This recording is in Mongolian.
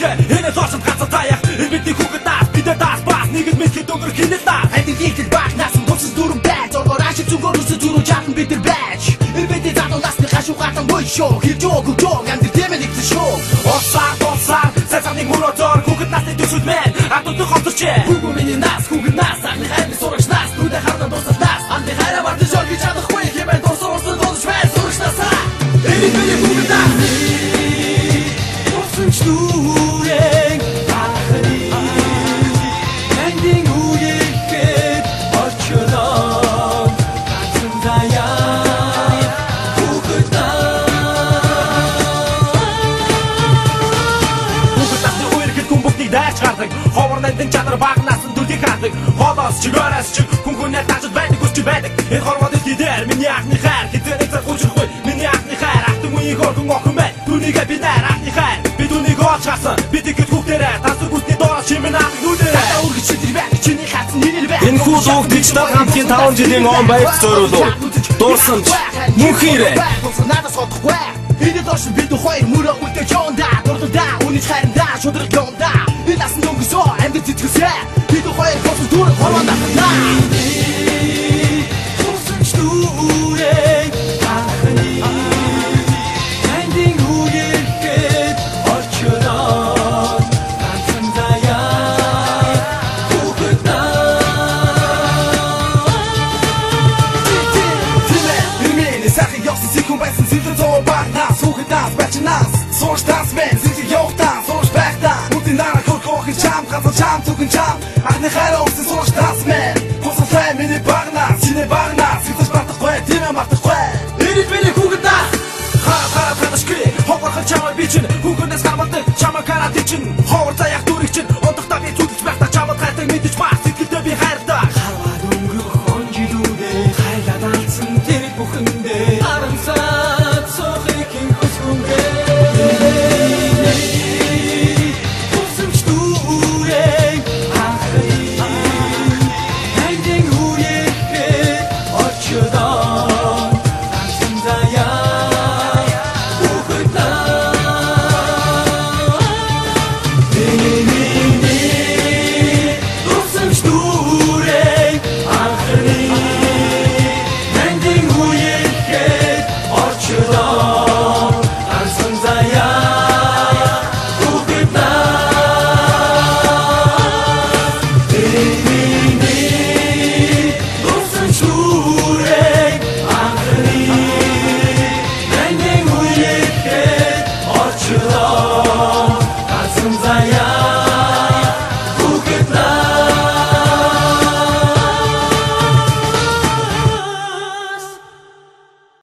Ичээ энэ зоосон ганцхан таяах бидний хүүхэд нас бид даас бас нэгэн мэтгэд өнгөр хинэл нас Эдгээр багнаас тусс дүрэн байж оргоор ашиг зүгээр үсэ зүрх жахан бид нар байж бидний задуу насны хашуу гатан бойшоо хийж өгөө амдэр тэмээ нэгсэн шүү Осаа сацаны мөрөдөр хүүхэд насны төсөл мэн атууд хотч Хүүгөө миний нас хүүхэд нас ахны хайр сурагч нас түдэ харна дуусах нас анди хайра бард жорги чадахгүй хэмээн дууссан болж байна сурагч насаа бидний хүүхэд нас Тусч дүүрэн ахны эндинг үехэд очроо ганцхан заяа хүүхэд дайч гардаг ховор найдын чанар багнаас нь дүрдийг хардаг холоос чигораас чиг хүнхүнээр тажид байдаг үсч байдаг энэ хормод идээр миний анхны хайр хэзээ цаг хүчрхгүй миний анхны хайр ахтан үеийг орхон охин бай түүнийгээ би найр анхны хайр би түүнийг олж харсан бид ихэд хүүхдэрээ тасаг үсний доороос чимэн анхны нүдэрээ та үргэж чидэр бай чиний хатсан нэрэл бай энэ хүү дууг дижитал хамтгийн 5 жилийн он баяр зориулв дуурсан мөнхийрээ надаас годохгүй энэ доош бид хоёр мөрөө үлдээ жонда дурдаа үний хайрандаа шудраг гомда энэ насан дөнгөсөө амьд зэтгсэ бид хоёр хос дүр хормонд ахна тусч дүүрээ ахны эндинг үехэд очроо ганцхан заяа хүүхэд Ирмэний сахи ёсны сикун байсан зэлэн зоо багнаас хүүхэд нас бачнаас сууш тас мен зэлэг явтаа сууш байхдаа үдин нараа хөрхөх чам газар чам түгэн чам ахны хайраа өсөн сууш тас мен хосолтой миний багнаас сине багнаас зэлж батахгүй тэмээ мартахгүй бидний хүүхэд нас хаа хадашгүй ховор чамаа бичин хүүхэдээс гармалдаг чамаа карат чин ховор заяах